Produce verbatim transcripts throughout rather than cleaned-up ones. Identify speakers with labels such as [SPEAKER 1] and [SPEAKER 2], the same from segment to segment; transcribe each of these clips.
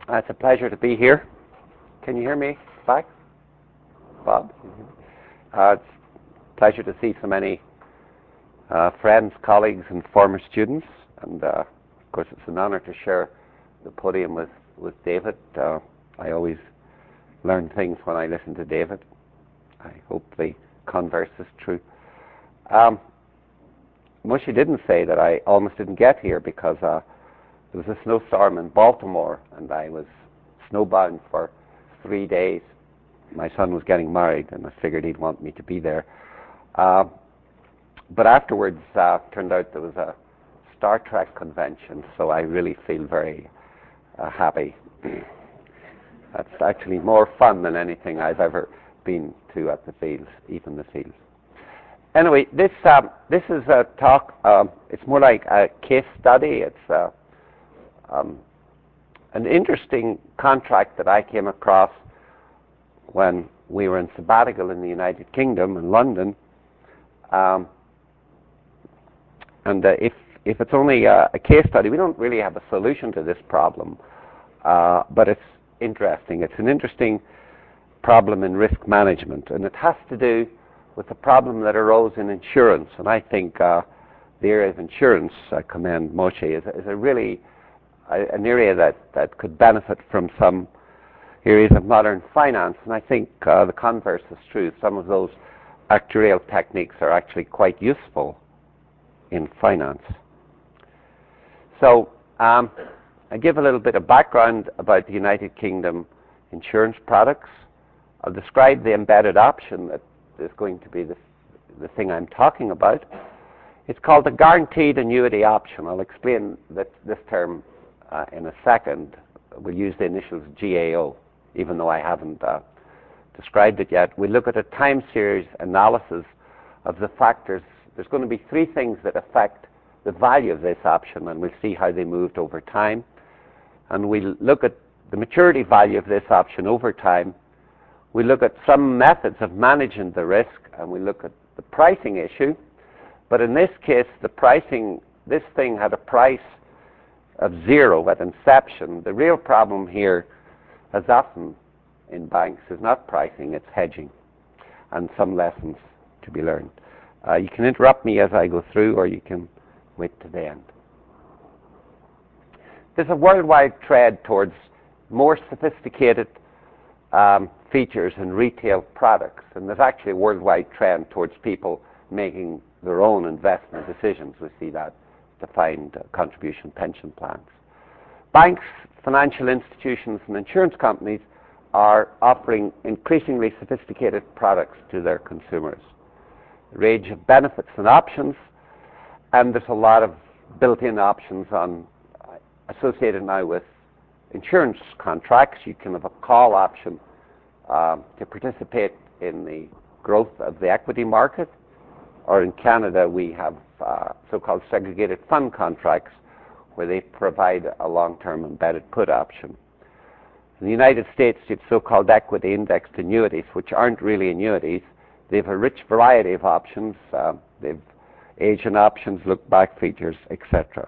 [SPEAKER 1] Uh, it's a pleasure to be here. Can you hear me back? Bob? Uh, it's a pleasure to see so many uh, friends, colleagues, and former students. And uh, of course, it's an honor to share the podium with, with David. Uh, I always learn things when I listen to David. I hope the converse is true. Um, Mushy didn't say that I almost didn't get here because uh, there was a snowstorm in Baltimore and I was snowbound for three days. My son was getting married and I figured he'd want me to be there. Uh, but afterwards, uh, turned out there was a Star Trek convention, so I really feel very uh, happy. That's actually more fun than anything I've ever been to at the fields, even the fields. Anyway, this um, this is a talk. Um, it's more like a case study. It's uh, um, an interesting contract that I came across when we were in sabbatical in the United Kingdom in London. Um, and uh, if if it's only a, a case study, we don't really have a solution to this problem. Uh, but it's interesting. It's an interesting problem in risk management, and it has to do with the problem that arose in insurance. And I think uh, the area of insurance, I commend Moshe, is, is a really a, an area that, that could benefit from some areas of modern finance. And I think uh, the converse is true. Some of those actuarial techniques are actually quite useful in finance. So um, I give a little bit of background about the United Kingdom insurance products. I'll describe the embedded option that is going to be the, the thing I'm talking about. It's called the guaranteed annuity option. I'll explain that, this term uh, in a second. We'll use the initials G A O, even though I haven't uh, described it yet. We look at a time series analysis of the factors. There's going to be three things that affect the value of this option, and we'll see how they moved over time. And we'll look at the maturity value of this option over time. We look at some methods of managing the risk, and we look at the pricing issue. But in this case, the pricing, this thing had a price of zero at inception. The real problem here, as often in banks, is not pricing, it's hedging, and some lessons to be learned. Uh, you can interrupt me as I go through, or you can wait to the end. There's a worldwide trend towards more sophisticated um, features in retail products, and there's actually a worldwide trend towards people making their own investment decisions. We see that defined uh, contribution pension plans. Banks, financial institutions, and insurance companies are offering increasingly sophisticated products to their consumers. A range of benefits and options, and there's a lot of built-in options on uh, associated now with insurance contracts. You can have a call option uh, to participate in the growth of the equity market, or in Canada we have uh, so-called segregated fund contracts where they provide a long-term embedded put option. In the United States, you have so-called equity indexed annuities, which aren't really annuities. They have a rich variety of options. Uh, they've agent options, look-back features, et cetera.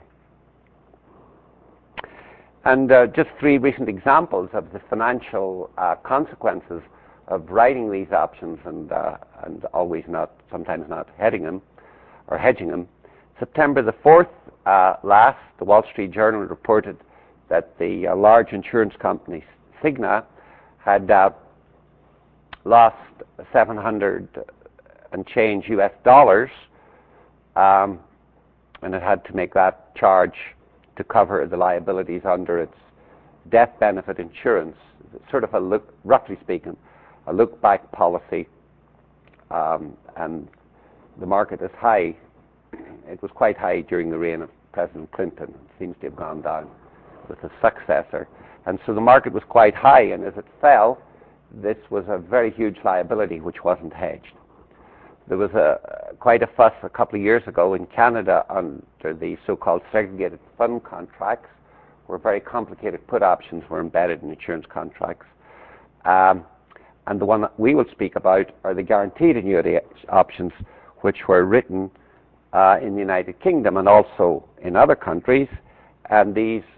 [SPEAKER 1] And uh, just three recent examples of the financial uh, consequences of writing these options and uh, and always not, sometimes not hedging them, or hedging them. September the fourth uh, last, the Wall Street Journal reported that the uh, large insurance company Cigna had uh, lost seven hundred and change U S dollars, um, and it had to make that charge to cover the liabilities under its death benefit insurance. It's sort of a look, roughly speaking, a look-back policy, um, and the market is high. It was quite high during the reign of President Clinton. It seems to have gone down with his successor. And so the market was quite high, and as it fell, this was a very huge liability which wasn't hedged. There was a, quite a fuss a couple of years ago in Canada under the so-called segregated fund contracts, where very complicated put options were embedded in insurance contracts. Um, and the one that we will speak about are the guaranteed annuity options, which were written uh, in the United Kingdom and also in other countries. And these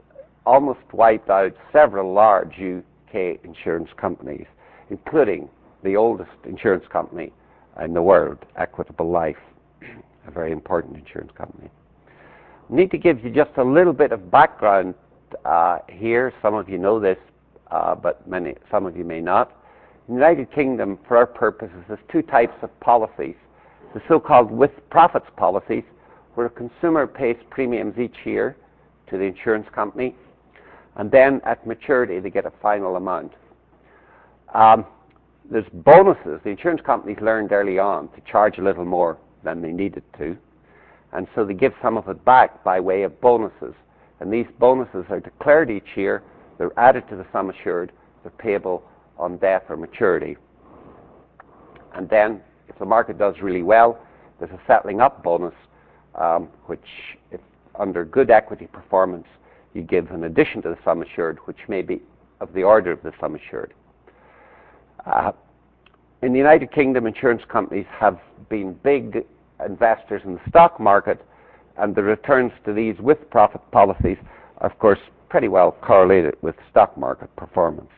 [SPEAKER 1] almost wiped out several large U K insurance companies, including the oldest insurance company in the world, Equitable Life, a very important insurance company. I need to give you just a little bit of background uh, here. Some of you know this, uh, but many, some of you may not. In the United Kingdom, for our purposes, there's two types of policies. The so-called with-profits policies, where a consumer pays premiums each year to the insurance company, and then at maturity they get a final amount. Um, there's bonuses. The insurance companies learned early on to charge a little more than they needed to, and so they give some of it back by way of bonuses. And these bonuses are declared each year, they're added to the sum assured, they're payable on death or maturity. And then, if the market does really well, there's a settling up bonus, um, which, if under good equity performance, you give in addition to the sum assured, which may be of the order of the sum assured. Uh, in the United Kingdom, insurance companies have been big investors in the stock market, and the returns to these with-profit policies are, of course, pretty well correlated with stock market performance.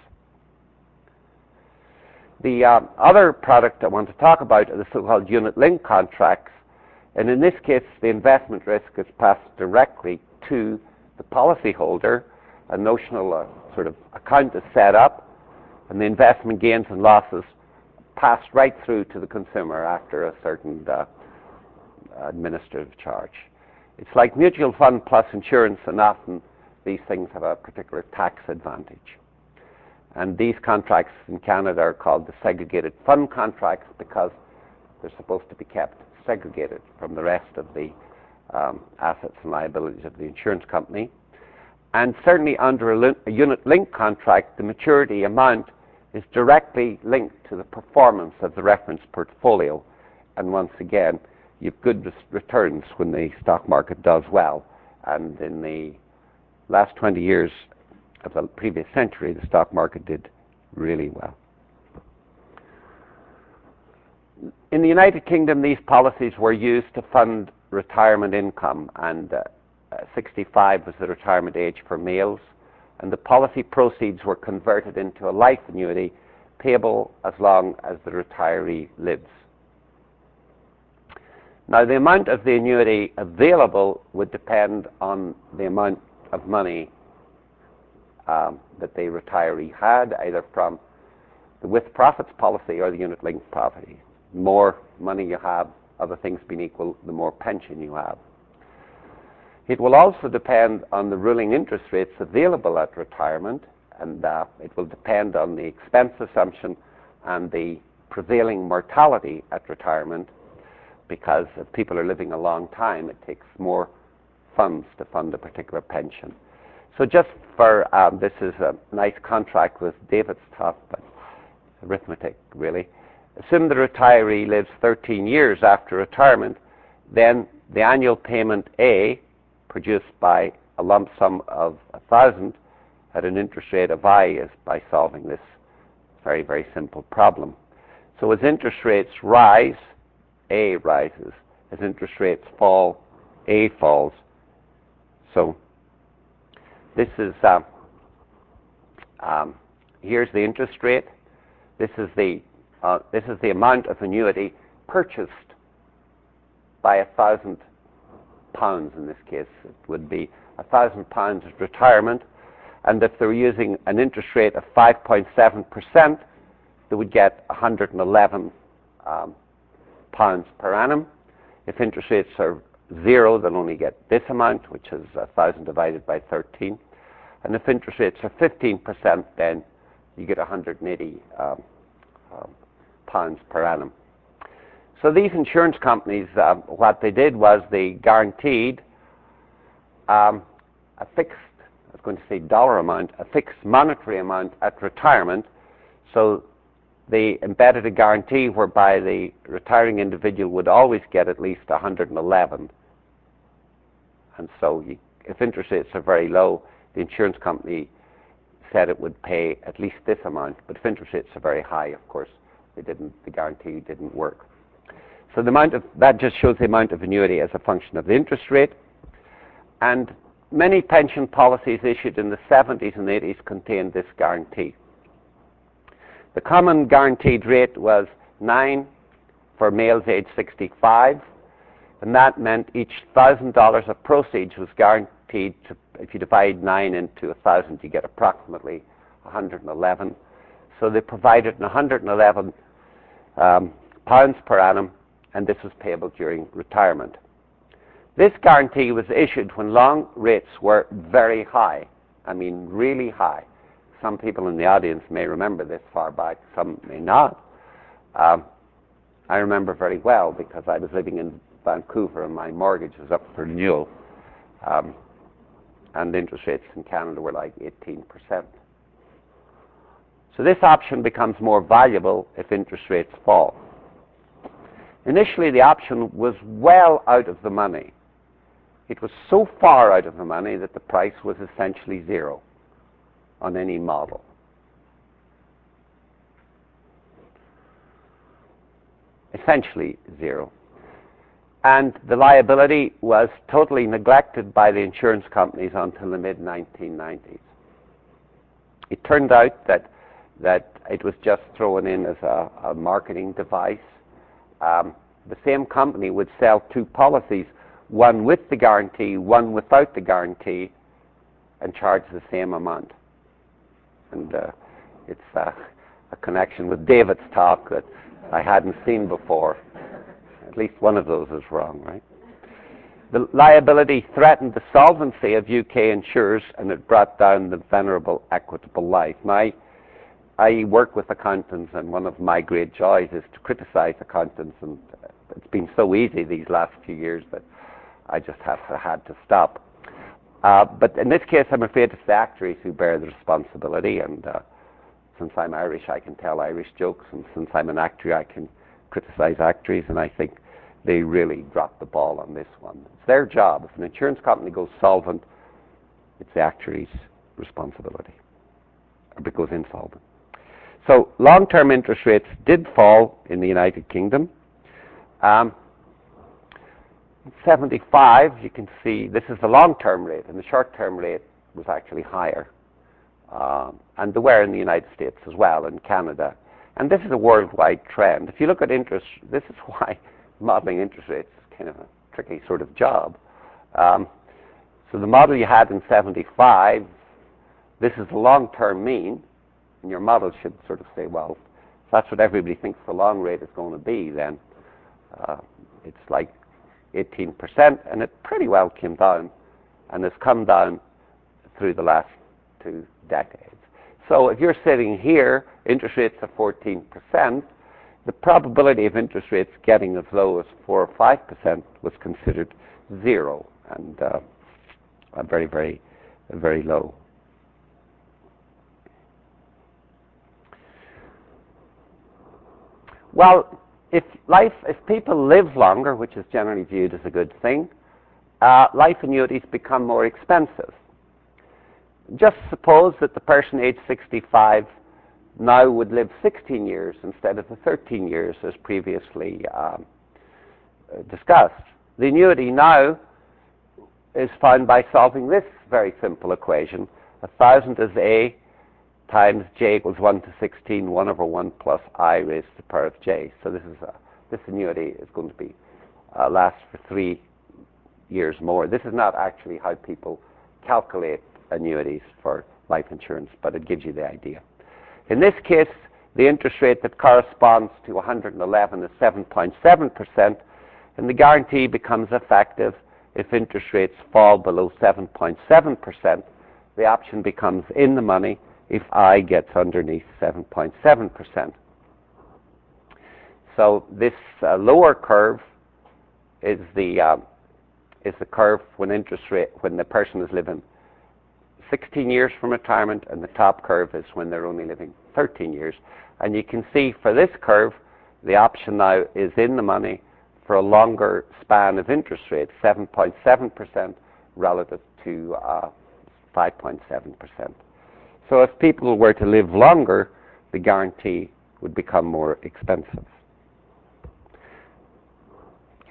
[SPEAKER 1] The uh, other product I want to talk about are the so-called unit-linked contracts, and in this case, the investment risk is passed directly to the policyholder. A notional uh, sort of account is set up, and the investment gains and losses passed right through to the consumer after a certain uh, administrative charge. It's like mutual fund plus insurance, and often these things have a particular tax advantage. And these contracts in Canada are called the segregated fund contracts because they're supposed to be kept segregated from the rest of the um, assets and liabilities of the insurance company. And certainly under a, li- a unit-linked contract, the maturity amount is directly linked to the performance of the reference portfolio. And once again, you have good res- returns when the stock market does well. And in the last twenty years of the previous century, the stock market did really well. In the United Kingdom, these policies were used to fund retirement income, and uh, sixty-five was the retirement age for males, and the policy proceeds were converted into a life annuity payable as long as the retiree lives. Now, the amount of the annuity available would depend on the amount of money um, that the retiree had, either from the with-profits policy or the unit-linked policy. The more money you have, other things being equal, the more pension you have. It will also depend on the ruling interest rates available at retirement, and uh, it will depend on the expense assumption and the prevailing mortality at retirement, because if people are living a long time, it takes more funds to fund a particular pension. So just for, um, this is a nice contract with David's top, but arithmetic, really. Assume the retiree lives thirteen years after retirement, then the annual payment A, produced by a lump sum of one thousand at an interest rate of I, is by solving this very, very simple problem. So as interest rates rise, A rises. As interest rates fall, A falls. So this is, uh, um, here's the interest rate. This is the Uh, this is the amount of annuity purchased by a thousand pounds. In this case, it would be a thousand pounds at retirement, and if they were using an interest rate of five point seven percent, they would get one hundred eleven um, pounds per annum. If interest rates are zero, they'll only get this amount, which is a thousand divided by thirteen. And if interest rates are fifteen percent, then you get one hundred eighty um, um, pounds per annum. So these insurance companies, uh, what they did was they guaranteed um, a fixed, I was going to say dollar amount, a fixed monetary amount at retirement. So they embedded a guarantee whereby the retiring individual would always get at least one hundred eleven. And so you, if interest rates are very low, the insurance company said it would pay at least this amount. But if interest rates are very high, of course, They didn't, the guarantee didn't work. So the amount of, that just shows the amount of annuity as a function of the interest rate. And many pension policies issued in the seventies and eighties contained this guarantee. The common guaranteed rate was nine for males aged sixty-five, and that meant each one thousand dollars of proceeds was guaranteed to, if you divide nine into one thousand, you get approximately one hundred eleven. So they provided one hundred eleven um, pounds per annum, and this was payable during retirement. This guarantee was issued when long rates were very high. I mean, really high. Some people in the audience may remember this far back, some may not. Um, I remember very well because I was living in Vancouver and my mortgage was up for renewal. Um, and interest rates in Canada were like eighteen percent. So this option becomes more valuable if interest rates fall. Initially, the option was well out of the money. It was so far out of the money that the price was essentially zero on any model. Essentially zero. And the liability was totally neglected by the insurance companies until the mid nineteen nineties. It turned out that, that it was just thrown in as a, a marketing device. Um, the same company would sell two policies, one with the guarantee, one without the guarantee, and charge the same amount. And uh, it's uh, a connection with David's talk that I hadn't seen before. At least one of those is wrong, right? The liability threatened the solvency of U K insurers, and it brought down the venerable Equitable Life. Now, I work with accountants, and one of my great joys is to criticize accountants, and it's been so easy these last few years that I just have had to stop. Uh, but in this case, I'm afraid it's the actuaries who bear the responsibility, and uh, since I'm Irish, I can tell Irish jokes, and since I'm an actuary, I can criticize actuaries, and I think they really dropped the ball on this one. It's their job. If an insurance company goes solvent, it's the actuary's responsibility, or it goes insolvent. So long-term interest rates did fall in the United Kingdom. Um, seventy-five, you can see this is the long-term rate, and the short-term rate was actually higher. Um, and there were in the United States as well, and Canada. And this is a worldwide trend. If you look at interest, this is why modeling interest rates is kind of a tricky sort of job. Um, so the model you had in seventy-five, this is the long-term mean, and your model should sort of say, well, if that's what everybody thinks the long rate is going to be, then uh, it's like eighteen percent, and it pretty well came down, and has come down through the last two decades. So if you're sitting here, interest rates of fourteen percent, the probability of interest rates getting as low as four or five percent was considered zero, and uh, very, very, very low. Well, if life, if people live longer, which is generally viewed as a good thing, uh, life annuities become more expensive. Just suppose that the person aged sixty-five now would live sixteen years instead of the thirteen years as previously um, discussed. The annuity now is found by solving this very simple equation. A thousand is A times J equals one to sixteen, one over one plus I raised to the power of J. So this is a, this annuity is going to be uh, last for three years more. This is not actually how people calculate annuities for life insurance, but it gives you the idea. In this case, the interest rate that corresponds to one hundred eleven is seven point seven percent, and the guarantee becomes effective if interest rates fall below seven point seven percent. The option becomes in the money if I gets underneath seven point seven percent. So this uh, lower curve is the uh, is the curve when interest rate when the person is living sixteen years from retirement, and the top curve is when they're only living thirteen years. And you can see for this curve, the option now is in the money for a longer span of interest rates, seven point seven percent relative to uh, five point seven percent. So if people were to live longer, the guarantee would become more expensive.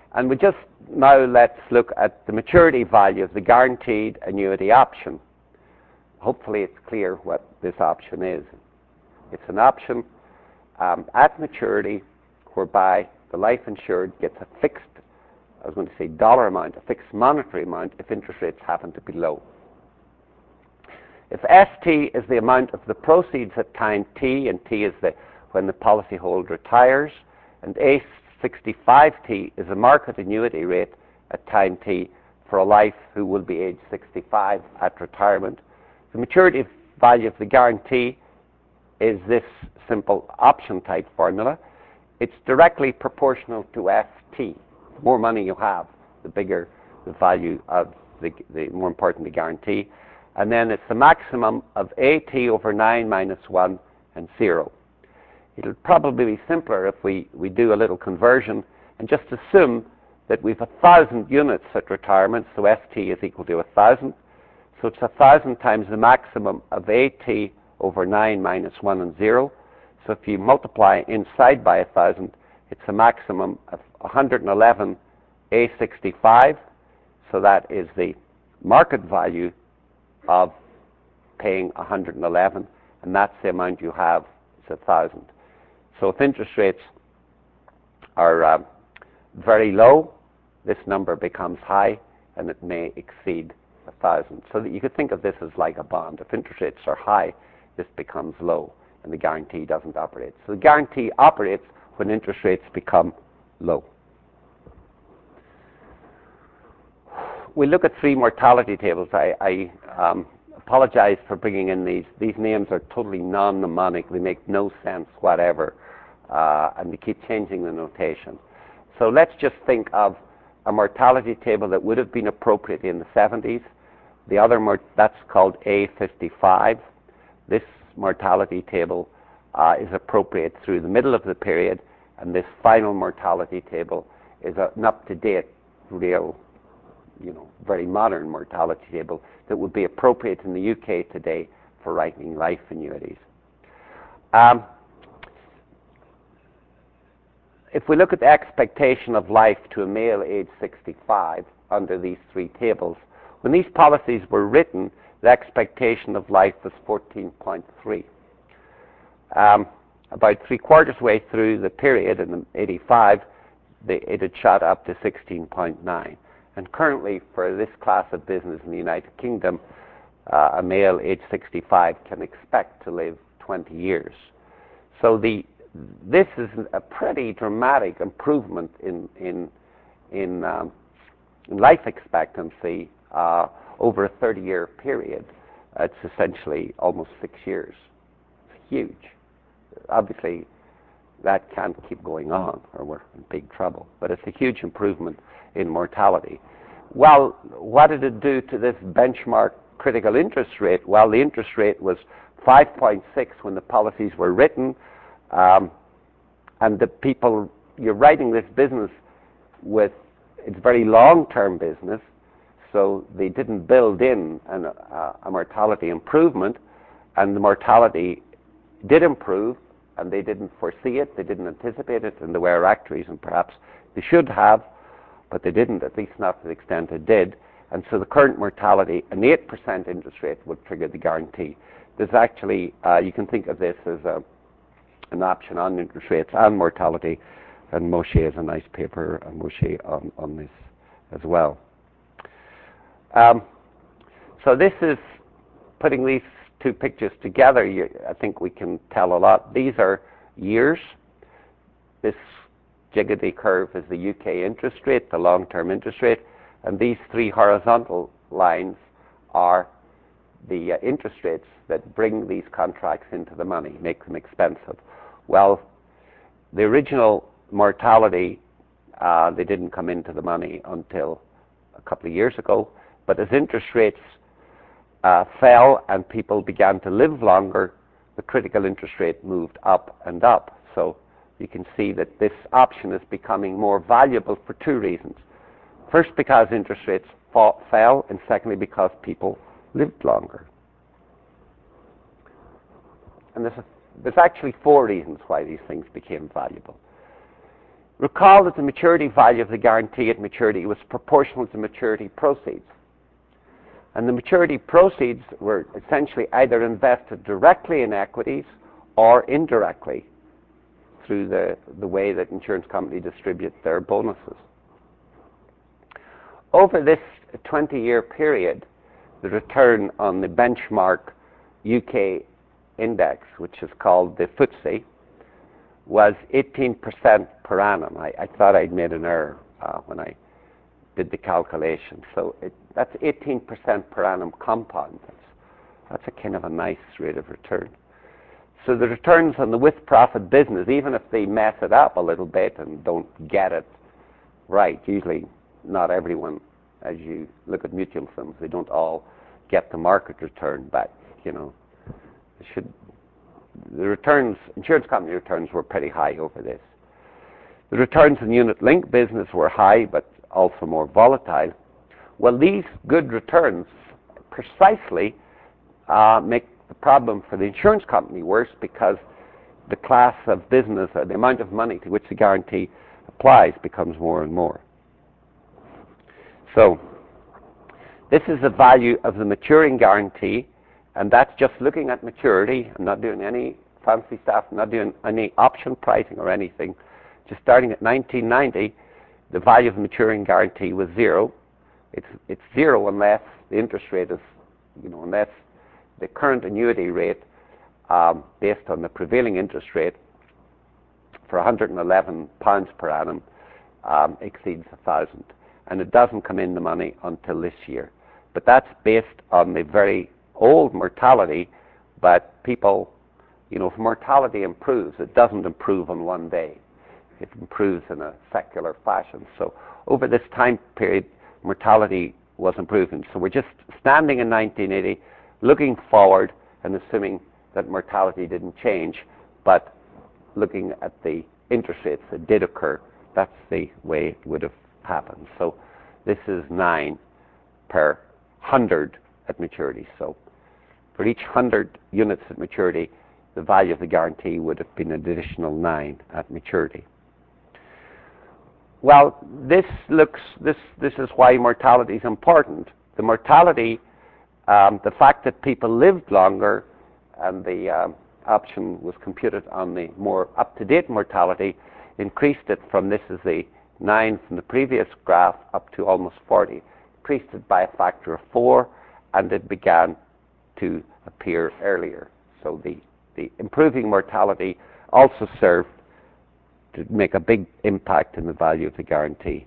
[SPEAKER 1] And we just now let's look at the maturity value of the guaranteed annuity option. Hopefully it's clear what this option is. It's an option um, at maturity whereby the life insured gets a fixed, I was going to say dollar amount, a fixed monetary amount if interest rates happen to be low. If S T is the amount of the proceeds at time T, and T is the when the policyholder retires, and A sixty-five T is a market annuity rate at time T for a life who will be age sixty-five at retirement, the maturity value of the guarantee is this simple option type formula. It's directly proportional to F T. The more money you have, the bigger the value of the, the more important the guarantee. And then it's the maximum of A T over nine minus one and zero. It'll probably be simpler if we, we do a little conversion and just assume that we've a thousand units at retirement, so S T is equal to a thousand. So it's a thousand times the maximum of A T over nine minus one and zero. So if you multiply inside by a thousand, it's a maximum of one hundred eleven A sixty-five. So that is the market value of paying one hundred eleven, and that's the amount you have, it's a thousand. So if interest rates are uh, very low, this number becomes high, and it may exceed a thousand. So that you could think of this as like a bond. If interest rates are high, this becomes low, and the guarantee doesn't operate. So the guarantee operates when interest rates become low. We look at three mortality tables. I, I um, apologize for bringing in these. These names are totally non-mnemonic. They make no sense whatever, uh, and they keep changing the notation. So let's just think of a mortality table that would have been appropriate in the seventies. The other, mor that's called A fifty-five. This mortality table uh, is appropriate through the middle of the period, and this final mortality table is a, an up-to-date, real, you know, very modern mortality table that would be appropriate in the U K today for writing life annuities. Um, if we look at the expectation of life to a male age sixty-five under these three tables, when these policies were written, the expectation of life was fourteen point three. Um, about three quarters way through the period in eighty-five, the, it had shot up to sixteen point nine. And currently, for this class of business in the United Kingdom, uh, a male age sixty-five can expect to live twenty years. So the, this is a pretty dramatic improvement in, in, in, um, in life expectancy uh, over a thirty-year period. Uh, it's essentially almost six years. It's huge. Obviously, that can't keep going on, or we're in big trouble. But it's a huge improvement in mortality. Well, what did it do to this benchmark critical interest rate? Well, the interest rate was five point six when the policies were written, um, and the people, you're writing this business with, it's very long-term business, so they didn't build in an, uh, a mortality improvement, and the mortality did improve, and they didn't foresee it, they didn't anticipate it, and they were actuaries, and perhaps they should have, but they didn't, at least not to the extent it did. And so the current mortality, an eight percent interest rate would trigger the guarantee. There's actually, uh, you can think of this as a, an option on interest rates and mortality, and Moshe has a nice paper, uh, Moshe, on, on this as well. Um, so this is, putting these two pictures together, you, I think we can tell a lot. These are years. This jiggity curve is the U K interest rate, the long-term interest rate, and these three horizontal lines are the uh, interest rates that bring these contracts into the money, make them expensive. Well, the original mortality, uh, they didn't come into the money until a couple of years ago, but as interest rates uh, fell and people began to live longer, the critical interest rate moved up and up. So you can see that this option is becoming more valuable for two reasons. First, because interest rates fall, fell, and secondly, because people lived longer. And there's, a, there's actually four reasons why these things became valuable. Recall that the maturity value of the guarantee at maturity was proportional to maturity proceeds. And the maturity proceeds were essentially either invested directly in equities or indirectly through the, the way that insurance companies distribute their bonuses. Over this twenty-year period, the return on the benchmark U K index, which is called the F T S E, was eighteen percent per annum. I, I thought I'd made an error uh, when I did the calculation. So it, that's eighteen percent per annum compound. That's, that's a kind of a nice rate of return. So the returns on the with-profit business, even if they mess it up a little bit and don't get it right, usually not everyone, as you look at mutual funds, they don't all get the market return back, you know. It should, the returns, insurance company returns were pretty high over this. The returns in unit-linked business were high, but also more volatile. Well, these good returns precisely uh, make the problem for the insurance company worse, because the class of business, or the amount of money to which the guarantee applies, becomes more and more. So this is the value of the maturing guarantee, and that's just looking at maturity. I'm not doing any fancy stuff, I'm not doing any option pricing or anything. Just starting at nineteen ninety, the value of the maturing guarantee was zero. It's, it's zero unless the interest rate is, you know, unless the current annuity rate um, based on the prevailing interest rate for one hundred eleven pounds per annum um, exceeds one thousand. And it doesn't come in the money until this year. But that's based on the very old mortality, but people, you know, if mortality improves, it doesn't improve on one day. It improves in a secular fashion. So over this time period, mortality was improving. So we're just standing in nineteen eighty, looking forward and assuming that mortality didn't change, but looking at the interest rates that did occur, that's the way it would have happened. So this is nine per hundred at maturity. So for each hundred units at maturity, the value of the guarantee would have been an additional nine at maturity. Well, this looks, this, this is why mortality is important. The mortality, um, the fact that people lived longer, and the um, option was computed on the more up-to-date mortality, increased it from, this is the nine from the previous graph, up to almost forty. Increased it by a factor of four, and it began to appear earlier. So the, the improving mortality also served to make a big impact in the value of the guarantee.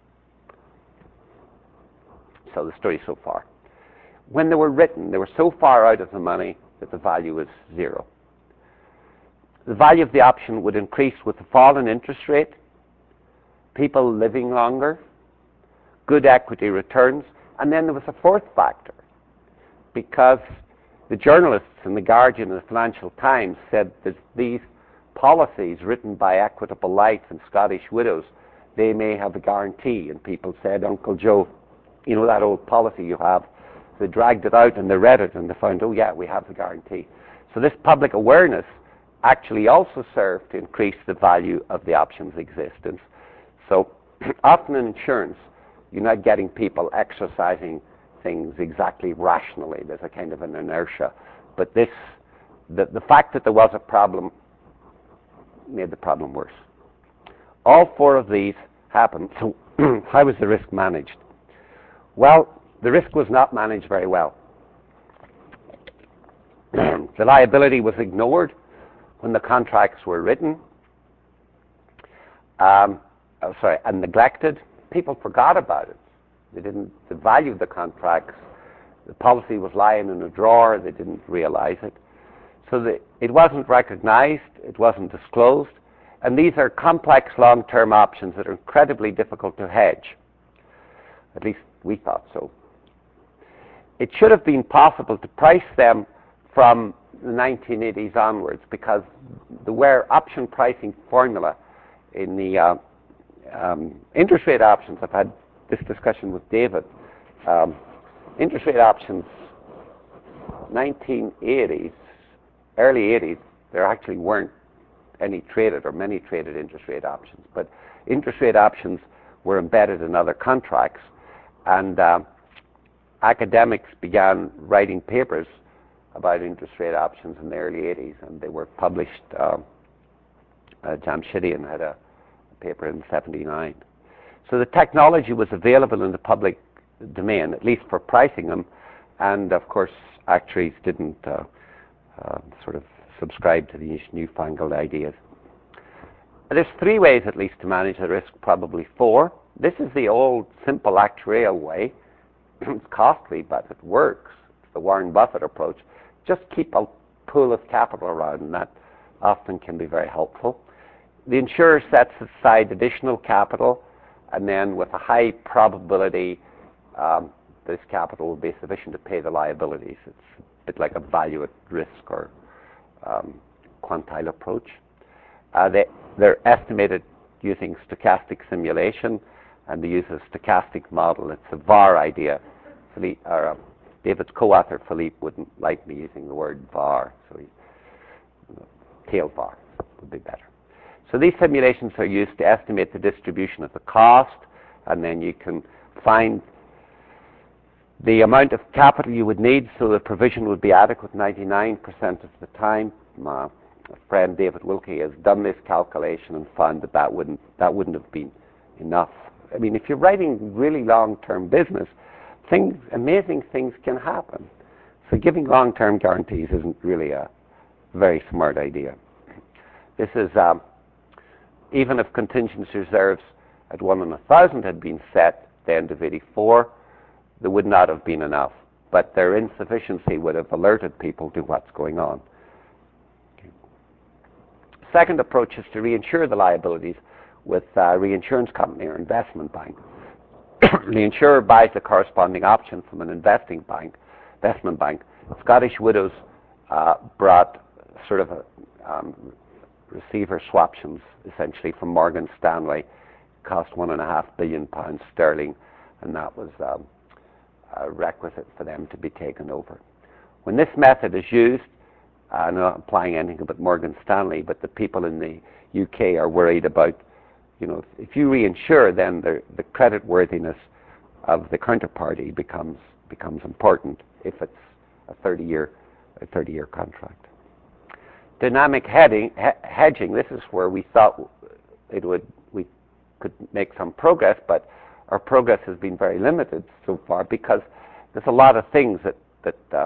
[SPEAKER 1] So the story so far. When they were written, they were so far out of the money that the value was zero. The value of the option would increase with the fall in interest rate, people living longer, good equity returns, and then there was a fourth factor, because the journalists in The Guardian and the Financial Times said that these policies written by Equitable Life and Scottish Widows, they may have a guarantee, and people said, Uncle Joe, you know that old policy you have? They dragged it out and they read it and they found, oh yeah, we have the guarantee. So this public awareness actually also served to increase the value of the option's existence. So often in insurance, you're not getting people exercising things exactly rationally. There's a kind of an inertia. But this, the, the fact that there was a problem made the problem worse. All four of these happened. So how was the risk managed? Well, the risk was not managed very well. The liability was ignored when the contracts were written, um, oh, sorry, and neglected. People forgot about it. They didn't the value of the contracts. The policy was lying in a drawer. They didn't realize it. So the, it wasn't recognized. It wasn't disclosed. And these are complex long-term options that are incredibly difficult to hedge. At least we thought so. It should have been possible to price them from the nineteen eighties onwards, because the where option pricing formula in the uh, um, interest rate options, I've had this discussion with David, um, interest rate options, nineteen eighties, early eighties, there actually weren't any traded or many traded interest rate options. But interest rate options were embedded in other contracts, and uh, academics began writing papers about interest rate options in the early eighties, and they were published. Uh, uh, Jamshedian had a, a paper in seventy-nine. So the technology was available in the public domain, at least for pricing them, and of course actuaries didn't uh, uh, sort of subscribe to these newfangled ideas. There's three ways at least to manage the risk, probably four. This is the old simple actuarial way. It's costly, but it works. It's the Warren Buffett approach. Just keep a pool of capital around, and that often can be very helpful. The insurer sets aside additional capital, and then with a high probability, um, this capital will be sufficient to pay the liabilities. It's a bit like a value at risk or um, quantile approach. Uh, they, they're estimated using stochastic simulation, and they use a stochastic model. It's a V A R idea. Philippe, or, uh, David's co-author, Philippe, wouldn't like me using the word V A R, so he, you know, tail V A R would be better. So these simulations are used to estimate the distribution of the cost, and then you can find the amount of capital you would need so the provision would be adequate ninety-nine percent of the time. My friend David Wilkie has done this calculation and found that that wouldn't, that wouldn't have been enough. I mean, if you're writing really long-term business, things, amazing things can happen. So giving long-term guarantees isn't really a very smart idea. This is, um, even if contingency reserves at one in a thousand had been set at the end of eighty-four, there would not have been enough. But their insufficiency would have alerted people to what's going on. Okay. Second approach is to reinsure the liabilities with a reinsurance company or investment bank. The insurer buys the corresponding option from an investing bank, investment bank. Scottish Widows uh, brought sort of a um, receiver swaptions, essentially, from Morgan Stanley. Cost one and a half billion pounds sterling, and that was um, a requisite for them to be taken over. When this method is used, uh, I'm not applying anything about Morgan Stanley, but the people in the U K are worried about, you know, if you reinsure, then the, the credit worthiness of the counterparty becomes becomes important if it's a thirty-year a thirty-year contract. Dynamic heading, he, hedging. This is where we thought it would we could make some progress, but our progress has been very limited so far because there's a lot of things that that uh,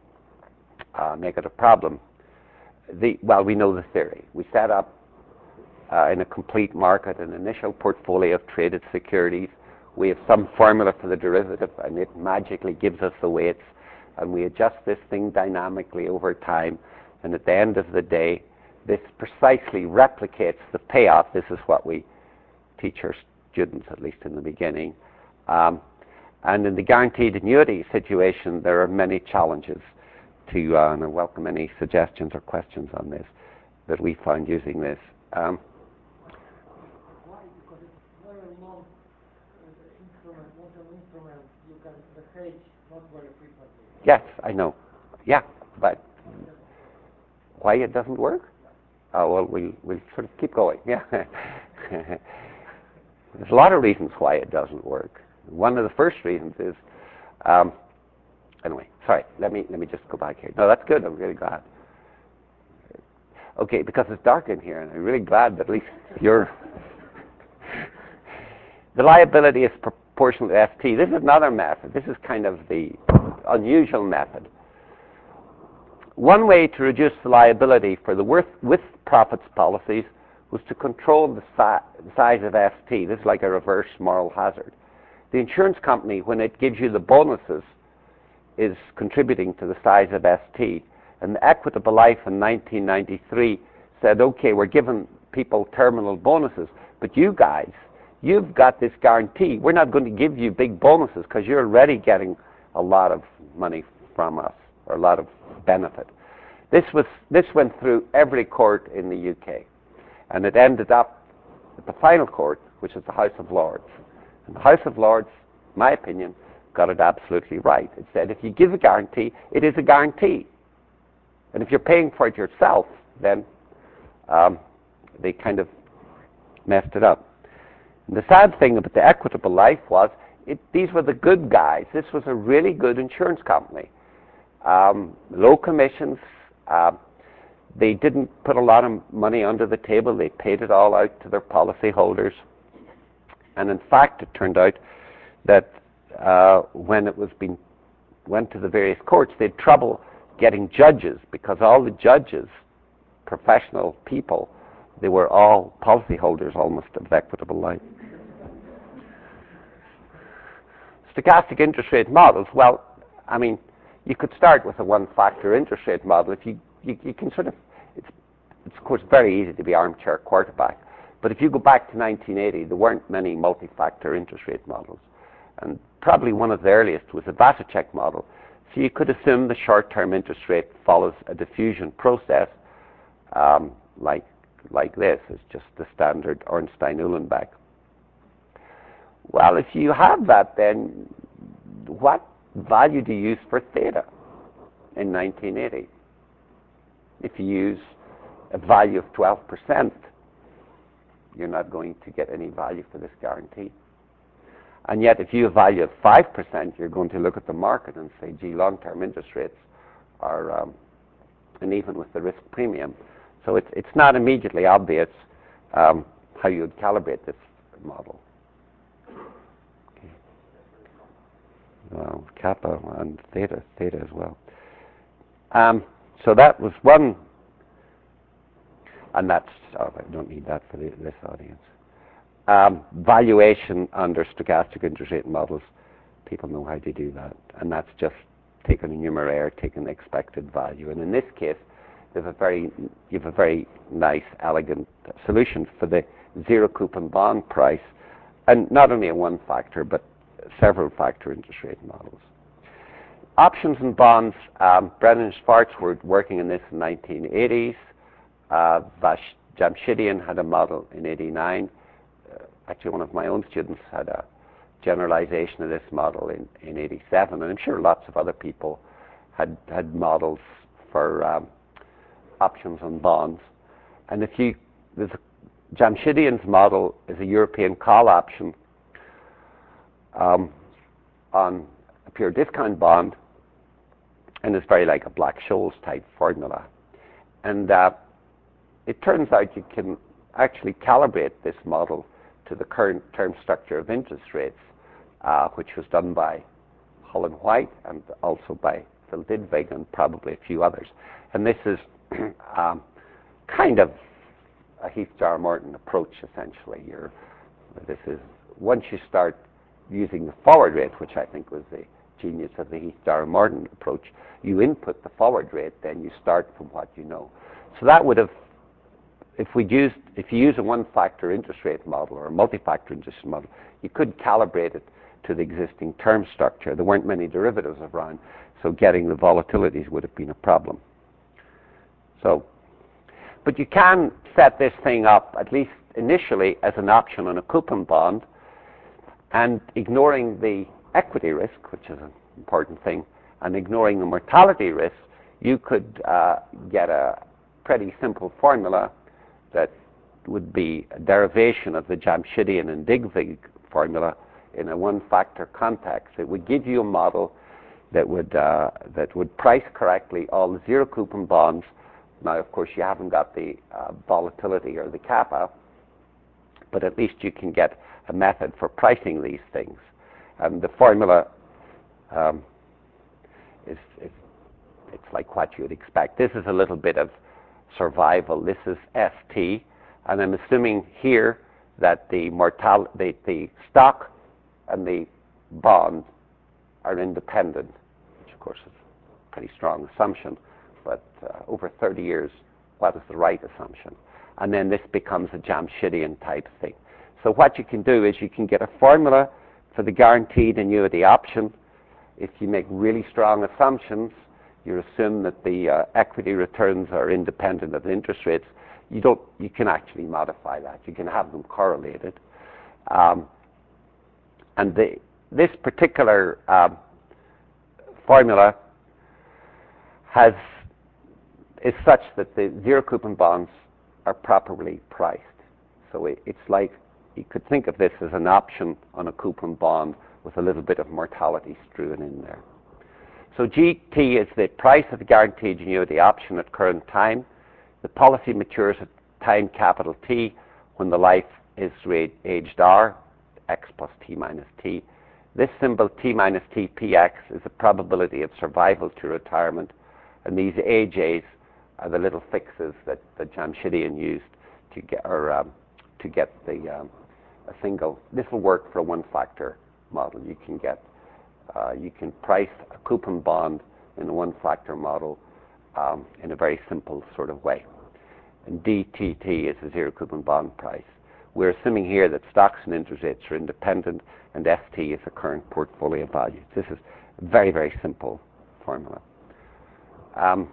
[SPEAKER 1] uh, make it a problem. The well, we know the theory. We set up Uh, in a complete market, an initial portfolio of traded securities. We have some formula for the derivative, and it magically gives us the weights, and we adjust this thing dynamically over time, and at the end of the day, this precisely replicates the payoff. This is what we teach our students, at least in the beginning. Um, and in the guaranteed annuity situation, there are many challenges to, uh, and I welcome any suggestions or questions on this, that we find using this. Um, Yes, I know. Yeah, but why it doesn't work? Oh, well, we'll, we'll sort of keep going. Yeah. There's a lot of reasons why it doesn't work. One of the first reasons is, um, anyway, sorry, let me, let me just go back here. No, that's good. I'm really glad. Okay, because it's dark in here, and I'm really glad that at least you're... The liability is proportional to S T. This is another method. This is kind of the unusual method. One way to reduce the liability for the with-profits policies was to control the, si- the size of S T. This is like a reverse moral hazard. The insurance company, when it gives you the bonuses, is contributing to the size of S T. And the Equitable Life in nineteen ninety-three said, okay, we're giving people terminal bonuses, but you guys, you've got this guarantee. We're not going to give you big bonuses because you're already getting a lot of money from us, or a lot of benefit. This was this went through every court in the U K, and it ended up at the final court, which is the House of Lords. And the House of Lords, in my opinion, got it absolutely right. It said if you give a guarantee, it is a guarantee. And if you're paying for it yourself, then um, they kind of messed it up. And the sad thing about the Equitable Life was it, these were the good guys. This was a really good insurance company. Um, low commissions. Uh, they didn't put a lot of money under the table. They paid it all out to their policyholders. And in fact, it turned out that uh, when it was being went to the various courts, they had trouble getting judges because all the judges, professional people, they were all policyholders almost of Equitable Life. Stochastic interest rate models, well, I mean, you could start with a one-factor interest rate model. If you, you, you can sort of, it's, it's of course very easy to be armchair quarterback, but if you go back to nineteen eighty, there weren't many multi-factor interest rate models. And probably one of the earliest was a Vasicek model. So you could assume the short-term interest rate follows a diffusion process um, like, like this. It's just the standard Ornstein-Uhlenbeck. Well, if you have that, then what value do you use for theta in nineteen eighty? If you use a value of twelve percent, you're not going to get any value for this guarantee. And yet, if you have a value of five percent, you're going to look at the market and say, gee, long-term interest rates are um, uneven with the risk premium. So it's, it's not immediately obvious um, how you would calibrate this model. Okay. Well, kappa and theta, theta as well. Um, so that was one, and that's, oh, I don't need that for the, this audience. Um, valuation under stochastic interest rate models, people know how to do that, and that's just taking a numeraire, taking the expected value. And in this case, you have a very, you have a very nice, elegant solution for the zero coupon bond price, and not only a one factor, but several factor interest rate models. Options and bonds, um, Brennan and Schwartz were working in this in the nineteen eighties. Uh, Vash Jamshidian had a model in eighty-nine. Actually, one of my own students had a generalization of this model in, in eighty-seven, and I'm sure lots of other people had, had models for um, options on bonds. And if you, there's a, Jamshidian's model is a European call option um, on a pure discount bond, and it's very like a Black-Scholes type formula. And uh, it turns out you can actually calibrate this model to the current term structure of interest rates, uh, which was done by Hull and White and also by Phil Didvig and probably a few others. And this is um, kind of a Heath-Jarrah-Morton approach, essentially. You're, this is, once you start using the forward rate, which I think was the genius of the Heath-Jarrah-Morton approach, you input the forward rate, then you start from what you know. So that would have, if we used, if you use a one-factor interest rate model or a multi-factor interest rate model, you could calibrate it to the existing term structure. There weren't many derivatives around, so getting the volatilities would have been a problem. So, but you can set this thing up, at least initially, as an option on a coupon bond, and ignoring the equity risk, which is an important thing, and ignoring the mortality risk, you could uh, get a pretty simple formula that would be a derivation of the Jamshidian and Didvig formula in a one-factor context. It would give you a model that would uh, that would price correctly all the zero coupon bonds. Now, of course, you haven't got the uh, volatility or the kappa, but at least you can get a method for pricing these things. And the formula um, is, is it's like what you would expect. This is a little bit of survival. This is S T, and I'm assuming here that the mortal the, the stock and the bond are independent, which of course is a pretty strong assumption, but uh, over thirty years, what is the right assumption? And then this becomes a Jamshidian type thing. So what you can do is you can get a formula for the guaranteed annuity option. If you make really strong assumptions, you assume that the uh, equity returns are independent of the interest rates. You don't. You can actually modify that. You can have them correlated. Um, and the, this particular um, formula has is such that the zero coupon bonds are properly priced. So it, it's like, you could think of this as an option on a coupon bond with a little bit of mortality strewn in there. So G T is the price of the guaranteed annuity option at current time. The policy matures at time capital T when the life is aged R, X plus T minus T. This symbol T minus T P X is the probability of survival to retirement, and these A Js are the little fixes that, that Jamshedian used to get, or, um, to get the um, a single. This will work for a one-factor model. You can get, uh, you can price a coupon bond in a one-factor model um, in a very simple sort of way. And D T T is a zero coupon bond price. We're assuming here that stocks and interest rates are independent, and S T is the current portfolio value. This is a very, very simple formula. Um,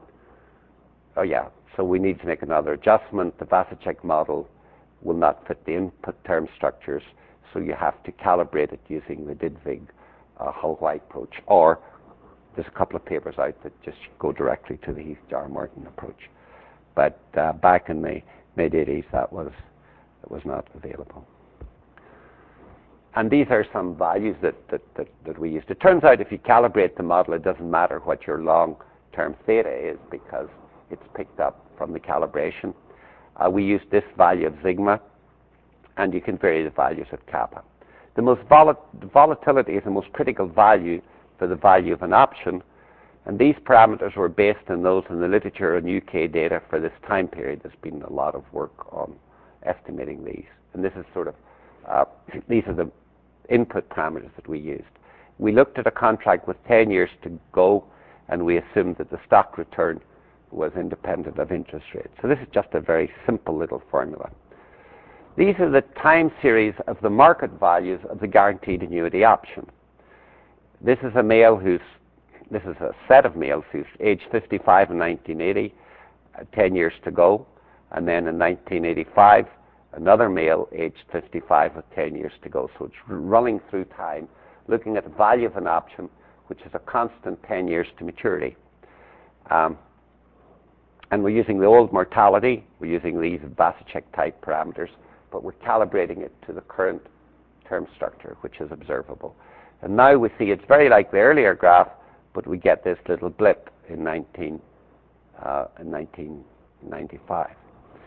[SPEAKER 1] oh yeah, so we need to make another adjustment. The Vasicek model will not fit the input term structures, so you have to calibrate it using the Didvig uh, Hull-White approach, or there's a couple of papers out that just go directly to the Heath-Jar-Martin approach. But uh, back in the mid eighties, that was, that was not available. And these are some values that, that, that, that we used. It turns out if you calibrate the model, it doesn't matter what your long-term theta is because it's picked up from the calibration. Uh, we used this value of sigma, and you can vary the values of kappa. The most vol the volatility is the most critical value for the value of an option, and these parameters were based on those in the literature and U K data for this time period. There's been a lot of work on estimating these, and this is sort of, uh, these are the input parameters that we used. We looked at a contract with ten years to go, and we assumed that the stock return was independent of interest rates. So this is just a very simple little formula. These are the time series of the market values of the guaranteed annuity option. This is a male who's, this is a set of males who's aged fifty-five in nineteen eighty, uh, ten years to go, and then in nineteen eighty-five, another male aged fifty-five with ten years to go. So it's running through time, looking at the value of an option, which is a constant ten years to maturity. Um, and we're using the old mortality, we're using these Vasicek type parameters, but we're calibrating it to the current term structure, which is observable. And now we see it's very like the earlier graph, but we get this little blip in, nineteen, uh, in nineteen ninety-five.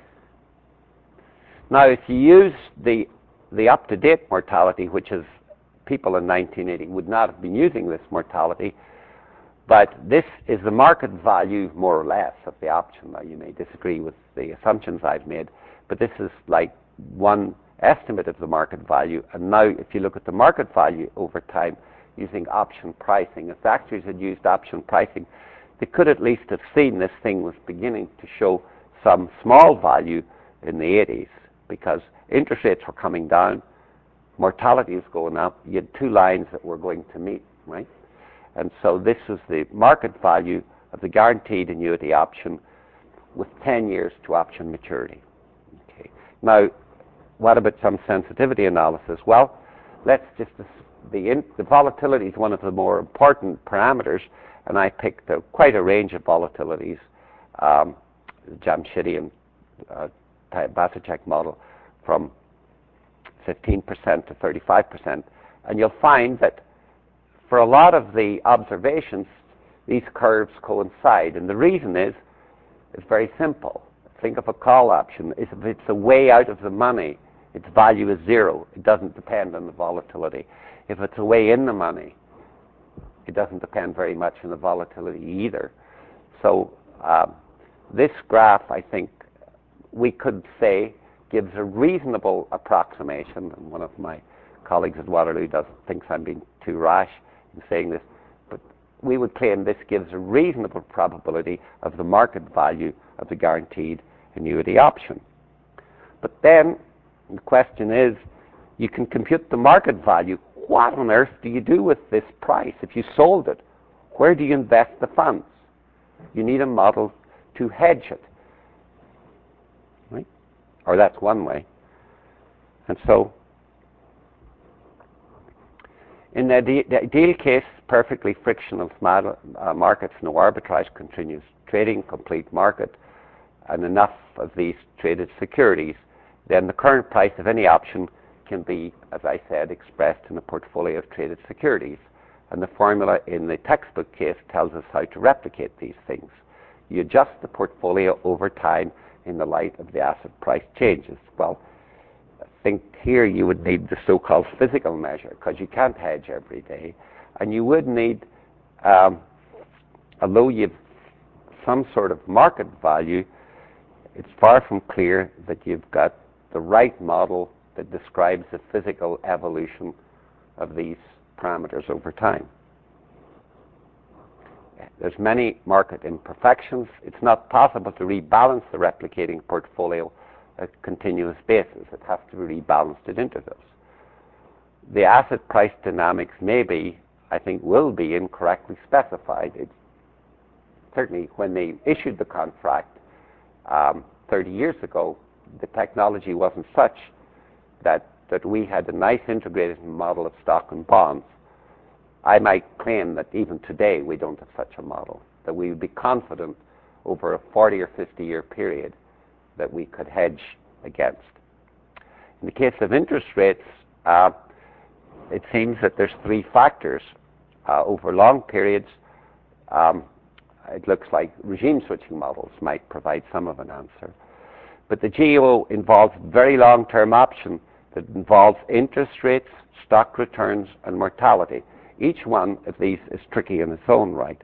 [SPEAKER 1] Now, if you use the, the up-to-date mortality, which is people in nineteen eighty would not have been using this mortality, but this is the market value, more or less, of the option. Now, you may disagree with the assumptions I've made, but this is like one estimate of the market value. And now, if you look at the market value over time using option pricing, if the actuaries had used option pricing, they could at least have seen this thing was beginning to show some small value in the eighties, because interest rates were coming down, mortality was going up. You had two lines that were going to meet, right? And so this was the market value of the guaranteed annuity option with ten years to option maturity. Okay. Now, what about some sensitivity analysis? Well, let's just, the, in, the volatility is one of the more important parameters, and I picked a, quite a range of volatilities, um, Jamshedian uh, Vasicek model, from fifteen percent to thirty-five percent. And you'll find that for a lot of the observations, these curves coincide. And the reason is, it's very simple. Think of a call option. If it's a way out of the money, its value is zero. It doesn't depend on the volatility. If it's a way in the money, it doesn't depend very much on the volatility either. So um, this graph, I think, we could say gives a reasonable approximation, and one of my colleagues at Waterloo does, thinks I'm being too rash in saying this, but we would claim this gives a reasonable probability of the market value of the guaranteed annuity option. But then the question is, you can compute the market value. What on earth do you do with this price? If you sold it, where do you invest the funds? You need a model to hedge it, right? Or that's one way. And so, in the, the ideal case, perfectly frictionless uh, markets, no arbitrage, continuous trading, complete market. and enough of these traded securities, then the current price of any option can be, as I said, expressed in a portfolio of traded securities. And the formula in the textbook case tells us how to replicate these things. You adjust the portfolio over time in the light of the asset price changes. Well, I think here you would need the so-called physical measure, because you can't hedge every day. And you would need, um, although you've some sort of market value, it's far from clear that you've got the right model that describes the physical evolution of these parameters over time. There's many market imperfections. It's not possible to rebalance the replicating portfolio at a continuous basis. It has to be rebalanced at intervals. The asset price dynamics may be, I think, will be incorrectly specified. It, certainly, when they issued the contract um, thirty years ago, the technology wasn't such that, that we had a nice integrated model of stock and bonds. I might claim that even today we don't have such a model, that we would be confident over a forty or fifty year period that we could hedge against. In the case of interest rates, uh, it seems that there's three factors. Uh, over long periods, um, it looks like regime switching models might provide some of an answer. But the G E O involves very long-term option that involves interest rates, stock returns, and mortality. Each one of these is tricky in its own right.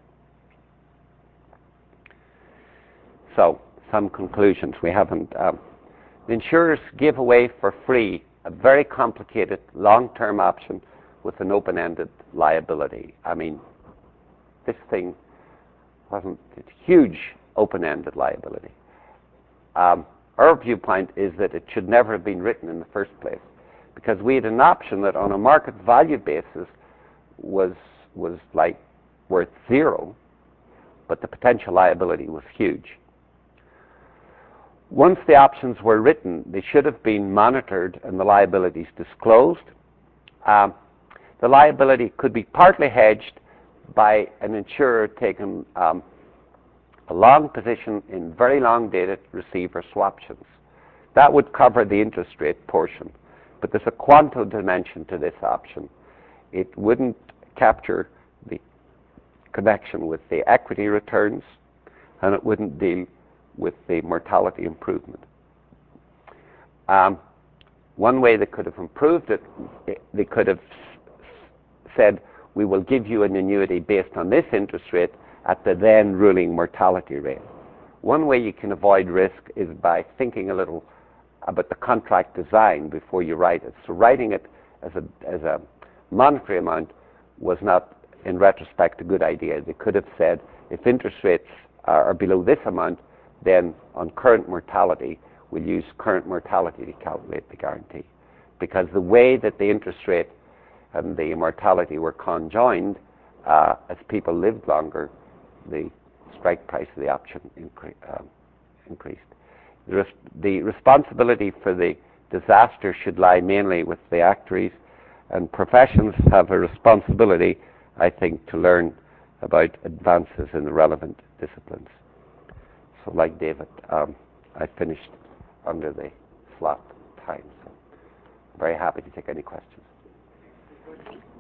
[SPEAKER 1] So, some conclusions. We haven't. Um, the insurers give away for free a very complicated long-term option with an open-ended liability. I mean, this thing wasn't a huge open-ended liability. Um, our viewpoint is that it should never have been written in the first place, because we had an option that on a market value basis was was like worth zero, but the potential liability was huge. Once the options were written, they should have been monitored and the liabilities disclosed. Um, the liability could be partly hedged by an insurer taking um, a long position in very long-dated receiver swaptions. That would cover the interest rate portion, but there's a quantum dimension to this option. It wouldn't capture the connection with the equity returns, and it wouldn't deal with the mortality improvement. Um, one way they could have improved it, they could have said, we will give you an annuity based on this interest rate at the then ruling mortality rate. One way you can avoid risk is by thinking a little about the contract design before you write it. So writing it as a, as a monetary amount was not, in retrospect, a good idea. They could have said, if interest rates are below this amount, then on current mortality, we'll use current mortality to calculate the guarantee. Because the way that the interest rate and the mortality were conjoined, uh, as people lived longer, the strike price of the option incre uh, increased. The, res the responsibility for the disaster should lie mainly with the actuaries, and professions have a responsibility, I think, to learn about advances in the relevant disciplines. So like David, um, I finished under the slot time, so I'm very happy to take any questions.